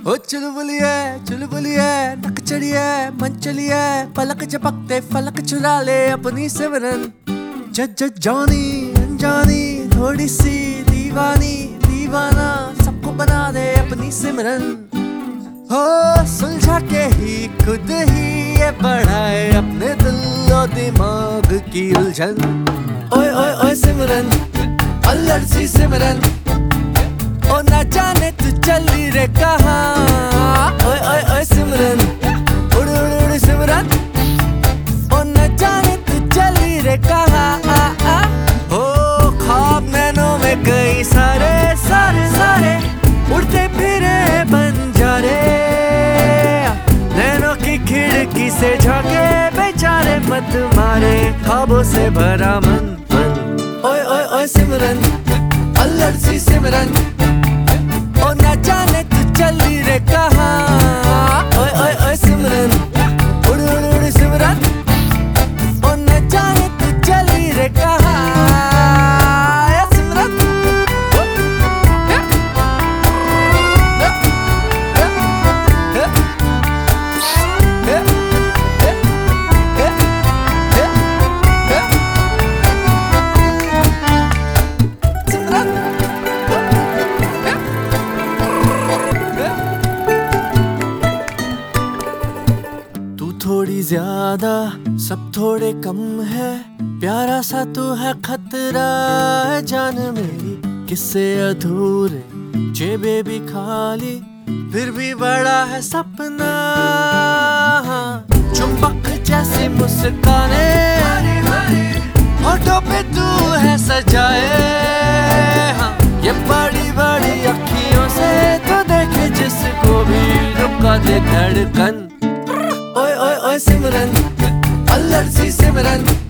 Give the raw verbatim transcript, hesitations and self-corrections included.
ओ चुलबुलिए चुलबुलिए नक चढ़िए मन चलिए पलक झपकते फलक चुरा ले अपनी सिमरन। जज जानी अनजानी थोड़ी सी दीवानी दीवाना सबको बना दे अपनी सिमरन। हो सुलझा के ही खुद ही ये बढ़ाए अपने दिल और दिमाग की उलझन। ओए ओए ओए सिमरन अल्लड़ सी सिमरन, ओ ना जाने तू चली रे कहाँ। ओए ओए ओए सिमरन उड़ उड़ उड़ सिमरन, ओ ना जाने तू चली रे कहाँ। हो ख्वाब नैनों में कई सारे सारे सारे उड़ते फिरे बंजारे, नैनों की खिड़की से झांके बेचारे मत मारे ख्वाबों से भरा मन मन। ओए ओए ओए सिमरन अल्लड़ सी सिमरन, ओ ना जाने तू चली रे कहाँ। ओए ओए ओए सिमरन उड़ उड़ उड़ सिमरन, ओ ना जाने तू चली रे कहाँ। सिमरन थोड़ी ज्यादा सब थोड़े कम है, प्यारा सा तू है खतरा है जान मेरी। किससे अधूरे जेबे भी खाली फिर भी बड़ा है सपना। चुंबक जैसी मुस्काने होठों पे तू है सजाए। हाँ ये बड़ी बड़ी अखियों से तो देखे जिसको भी रुका दे धड़कन। ओए ओए ओए सिमरन अल्लड़ सी सिमरन,